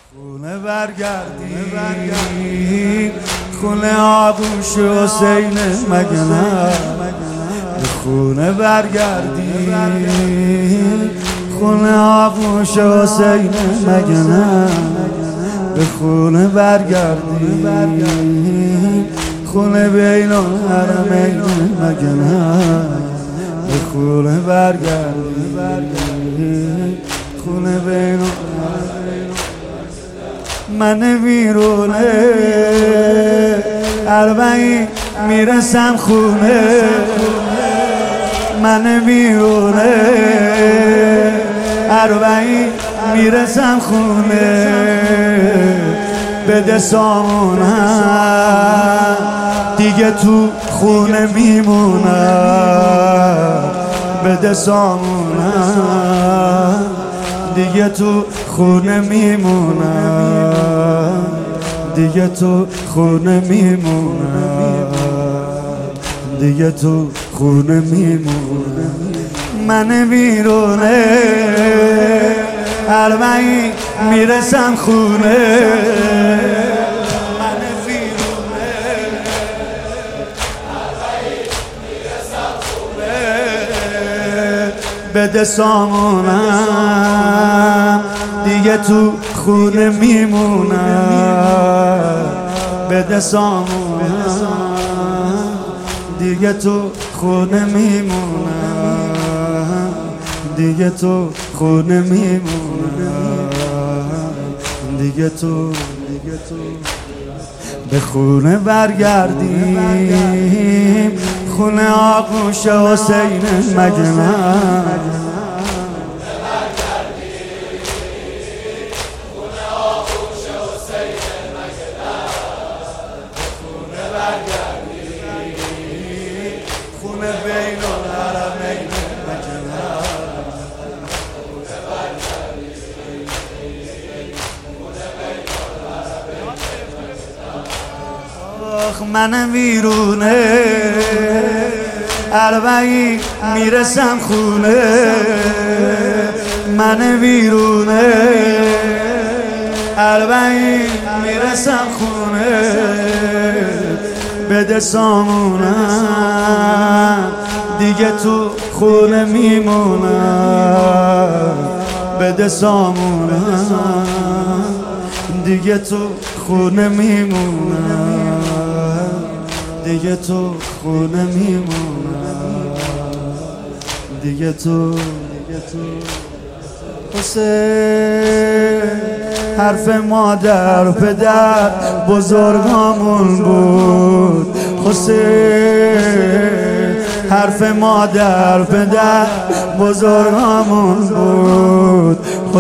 خونه برگردی خونه آغوش حسین مگه نه؟ به خونه برگردی خونه آغوش حسین مگه نه؟ به خونه برگردی خونه بین الحرمین مگه نه؟ به خونه برگردی خونه بین من ویرونه اربعین میرسم خونه من ویرونه اربعین میرسم خونه بده سامونم دیگه تو خونه میمونم بده سامونم دیگه تو خونه میمونم دیگه تو خونه میمونم دیگه تو خونه میمونم من ویرونه اربعین میرسم خونه من ویرونه اربعین میرسم خونه بده سامونم دیگه تو خونه میمونم بده سامونم دیگه تو خونه میمونم دیگه تو خونه میمونم دیگه تو به خونه برگردیم خونه آغوش حسین مگه نه؟ خونه بین الحرمین مگه نه؟ آخ من ویرونه اربعین میرسم خونه من ویرونه اربعین میرسم خونه بده سامونم دیگه تو خونه میمونم بده سامونم دیگه تو خونه میمونم دیگه تو خونه میمونم دیگه تو حسین حرف مادر و پدر بزرگامون بود حسین حرف مادر و پدر بزرگامون بود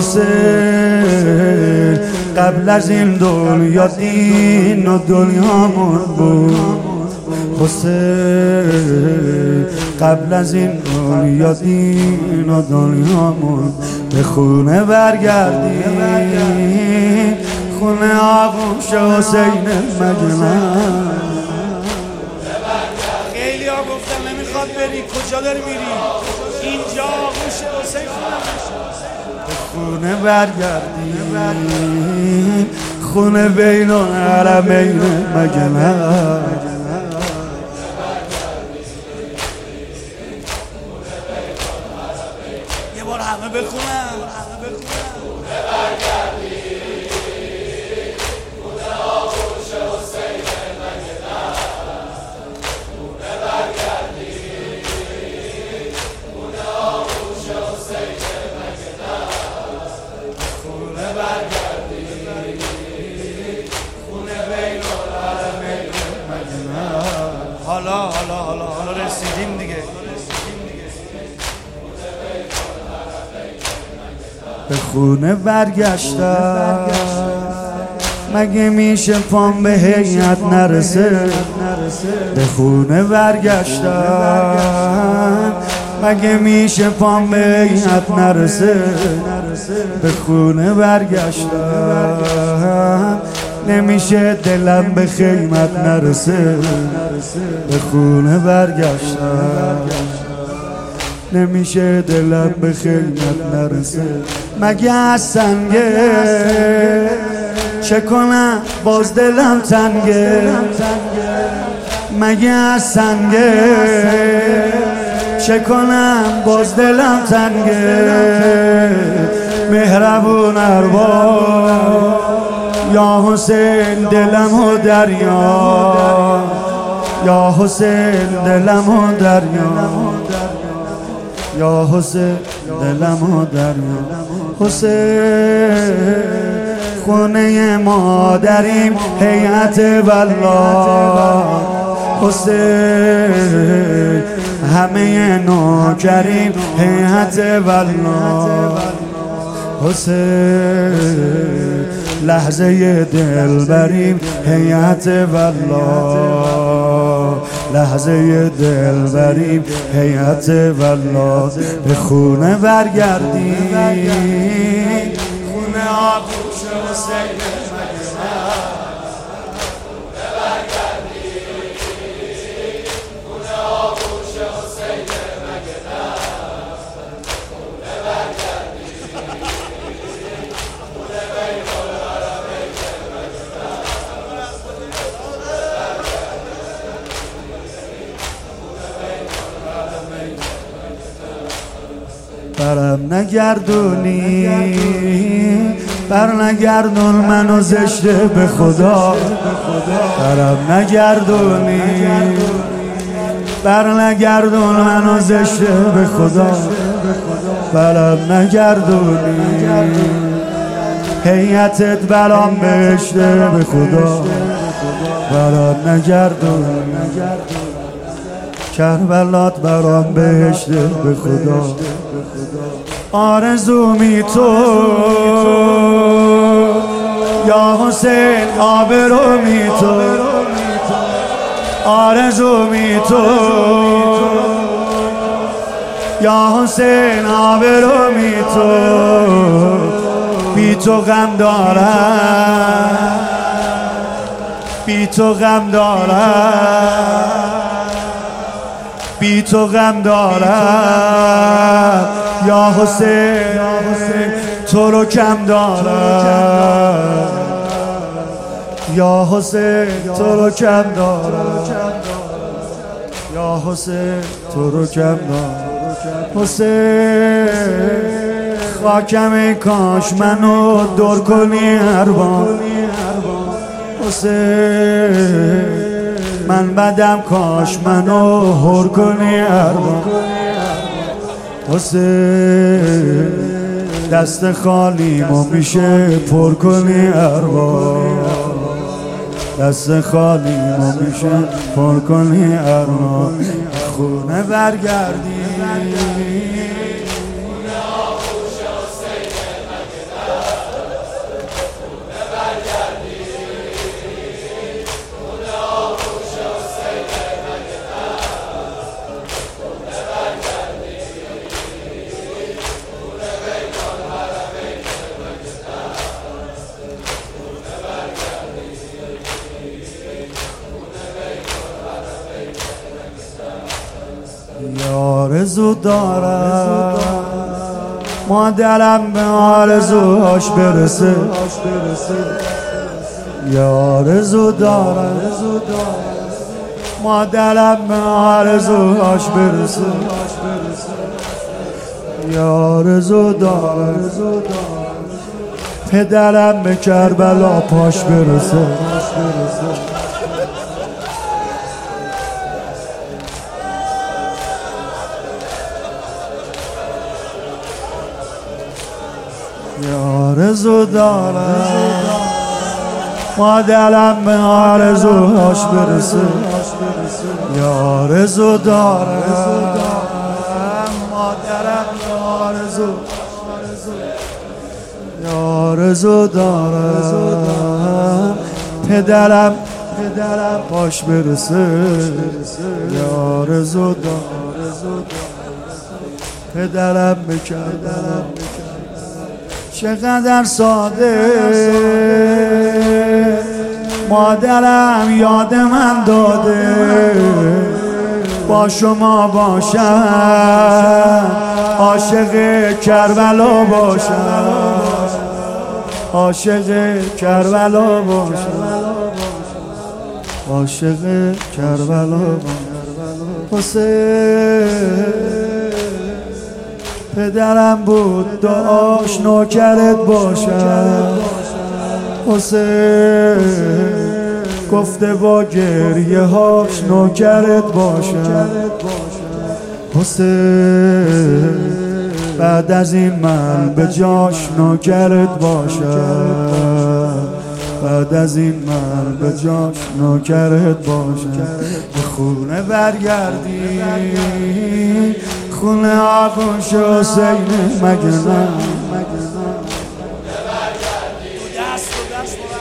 حسین قبل از این دنیا دین و دنیامون بود حسین قبل از این دنیا دین و دنیامون به خونه برگردی خونه آغوش حسین مگه نه؟ خیلی ها گفتن نمیخواد بری کجا داری میری؟ اینجا آغوش حسین به خونه برگردی خونه بین الحرمین مگه نه؟ یه بار همه بخونن حالا رسیدیم دیگه به خونه برگشتم مگه میشه پام به هیئت نرسه به خونه برگشتم مگه میشه پام به هیئت نرسه به خونه برگشتم نمیشه دلم به خیمت نرسه به خونه برگشتم نمیشه دلم به خیمت نرسه مگه از سنگه چه کنم باز دلم تنگه مگه از سنگه چه کنم باز دلم تنگه مهربون اربا یا حسین دلم و دریا یا حسین دلم و دریا یا حسین دلم و دریا حسین خونه مادریم هیئت والله حسین همه نوکریم هیئت والله حسین لحظه دل بریم هیئت والله لحظه دل بریم هیئت والله به خونه برگردیم خونه آغوش حسین برم نگردونی بر نگردون منو زشته به خدا برم نگردونی بر نگردون منو زشته به خدا برم نگردونی هیئتت برام بهشته به خدا برم نگردونی کربلات برام بهشته به خدا آرزومی تو یا حسین آبرومی تو آرزومی تو یا حسین آبرومی تو بی تو غم دارم بی تو غم دارم بی تو غم دارم یا حسین تو رو کم دارم یا حسین تو رو کم دارم یا حسین تو رو کم دارم حسین خاکم ای کاش منو دور کنی اربان حسین من بدم کاش منو هر کنی اربان حسین دست خالیمو میشه پر کنی اربان دست خالیمو میشه پر کنی اربان خونه برگردی آرزو دارم مادرم به آرزوهاش برسه یا آرزو دارم مادرم به آرزوهاش برسه یا آرزو دارم پدرم به کربلا پاش برسه آرزو دارم مادرم به آرزوهاش برسه یا آرزو دارم مادرم به آرزو یا آرزو دارم پدرم پاش برسه یا آرزو دارم پدرم بکردم چقدر ساده مادرم یاد من داده با شما باشم عاشق کربلا باشم عاشق کربلا باشم، عاشق کربلا باشم. حسین پدرم بود دعاش نوکرت باشم. حسین گفته با گریه هاش نوکرت باشم. حسین بعد از این من به جاش نوکرت باشم. بعد از این من به جاش نوکرت باشم. به خونه برگردی، خونه آغوش حسین مگه نه؟ دست